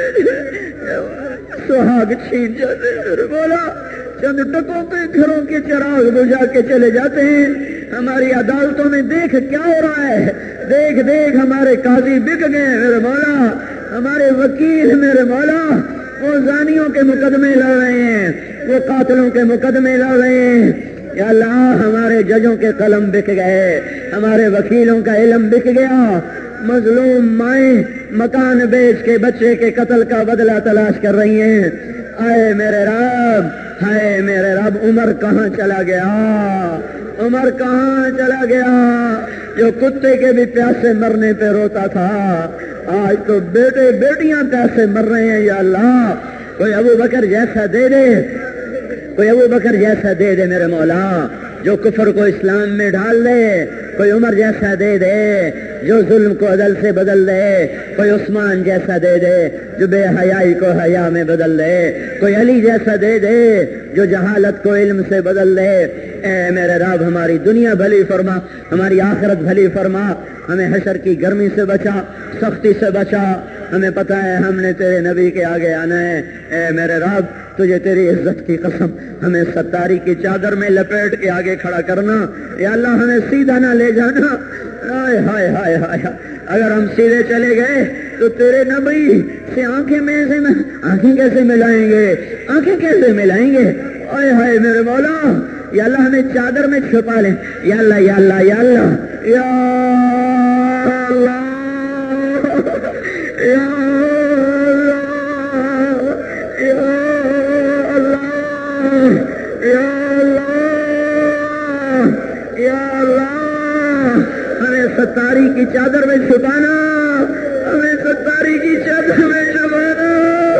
سہاگ چھین جاتے ہیں میرے مولا، چند ٹکوں پہ گھروں کے چراغ بجھا کے چلے جاتے ہیں، ہماری عدالتوں میں دیکھ کیا ہو رہا ہے، دیکھ دیکھ ہمارے قاضی بک گئے میرے مولا، ہمارے وکیل میرے مولا وہ زانیوں کے مقدمے لڑ رہے ہیں، وہ قاتلوں کے مقدمے لڑ رہے ہیں، یا اللہ ہمارے ججوں کے قلم بک گئے، ہمارے وکیلوں کا علم بک گیا، مظلوم مائیں مکان بیچ کے بچے کے قتل کا بدلہ تلاش کر رہی ہیں، آئے میرے رب، ہائے میرے رب، عمر کہاں چلا گیا، عمر کہاں چلا گیا، جو کتے کے بھی پیاسے مرنے پہ روتا تھا، آج تو بیٹے بیٹیاں پیاسے مر رہے ہیں، یا اللہ کوئی ابو بکر جیسا دے دے، کوئی ابو بکر جیسا دے دے میرے مولا، جو کفر کو اسلام میں ڈال دے، کوئی عمر جیسا دے دے، جو ظلم کو عدل سے بدل دے، کوئی عثمان جیسا دے دے، جو بے حیائی کو حیا میں بدل دے، کوئی علی جیسا دے دے، جو جہالت کو علم سے بدل دے، اے میرے رب ہماری دنیا بھلی فرما، ہماری آخرت بھلی فرما، ہمیں حشر کی گرمی سے بچا، سختی سے بچا، ہمیں پتہ ہے ہم نے تیرے نبی کے آگے آنا ہے، اے میرے رب تجھے تیری عزت کی قسم ہمیں ستاری کی چادر میں لپیٹ کے آگے کھڑا کرنا، یا اللہ ہمیں سیدھا نہ لے جانا، ہائے ہائے ہائے ہائے، اگر ہم سیدھے چلے گئے تو تیرے نبی سے آنکھیں میں سے آنکھیں کیسے ملائیں گے، آنکھیں کیسے ملائیں گے، ہائے ہائے میرے مولا، یا اللہ ہمیں چادر میں چھپا لیں، یا اللہ یا اللہ یا اللہ یا اللہ یا اللہ یا اللہ یا اللہ، ہمیں ستاری کی چادر میں چھپانا، ہمیں ستاری کی چادر میں چھپانا،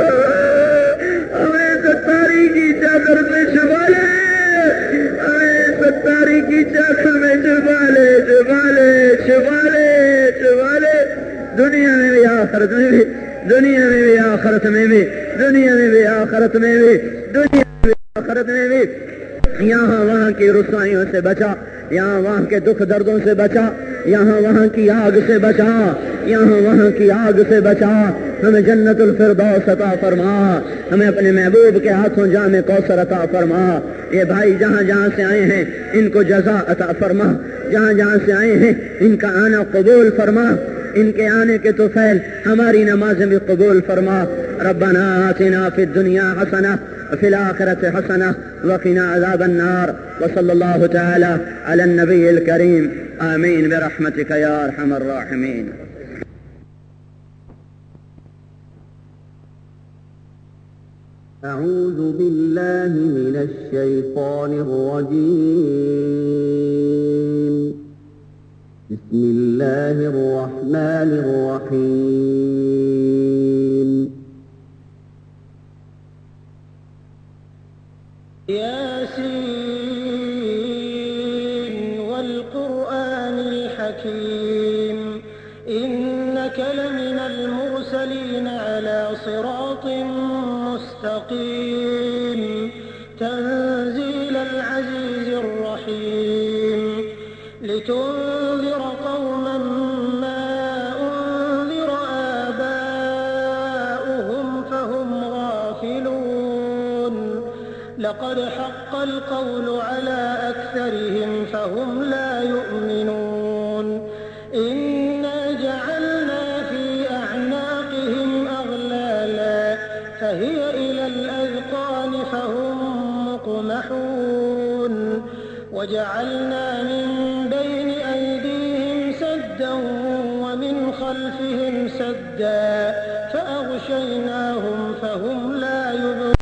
ہمیں ستاری کی چادر میں چھپا لے، ہمیں ستاری کی چادر میں چھپا لے، چھپا لے چھپا لے چھپا لے، دنیا میں بھی آخرت میں بھی दुनिया में भी आखिरत में भी, दुनिया में भी आखिरत में भी, दुनिया में भी आखिरत में भी। यहाँ वहाँ की रुस्वाइयों से बचा, यहाँ वहाँ के दुख दर्दों से बचा, यहाँ वहाँ की आग से बचा, यहाँ वहाँ की आग से बचा। हमें जन्नतुल फिरदौस अता फरमा, हमें अपने महबूब के हाथों जामे कौसर अता फरमा। ये भाई जहाँ जहाँ से आए हैं इनको जज़ा अता फरमा, जहाँ जहाँ से आए हैं इनका आना कबूल फरमा, इनके आने के तो फैल हमारी नमाज़ें भी कबूल फरमा। रब्बना आतिना फिद दुनिया हसना फिल आखिरति हसना वक़िना अज़ाबन नार व सल्लल्लाहु तआला अला नबील करीम आमीन बिरहमतिका या अरहमर राहिमीन। أعوذ بالله من الشيطان الرجيم. بسم الله الرحمن الرحيم. ياسين والقرآن الحكيم إنك لمن المرسلين على صراط مستقيم تنزيل العزيز الرحيم لتنذر قوما ما أنذر آباؤهم فهم غافلون لقد حق القول على أكثرهم فهم لا يؤمنون إنا جعلنا في أعناقهم أغلالا فهي إلى الأذقان فهم مقمحون وجعلنا من بين أيديهم سدا ومن خلفهم سدا فأغشيناهم فهم لا يبصرون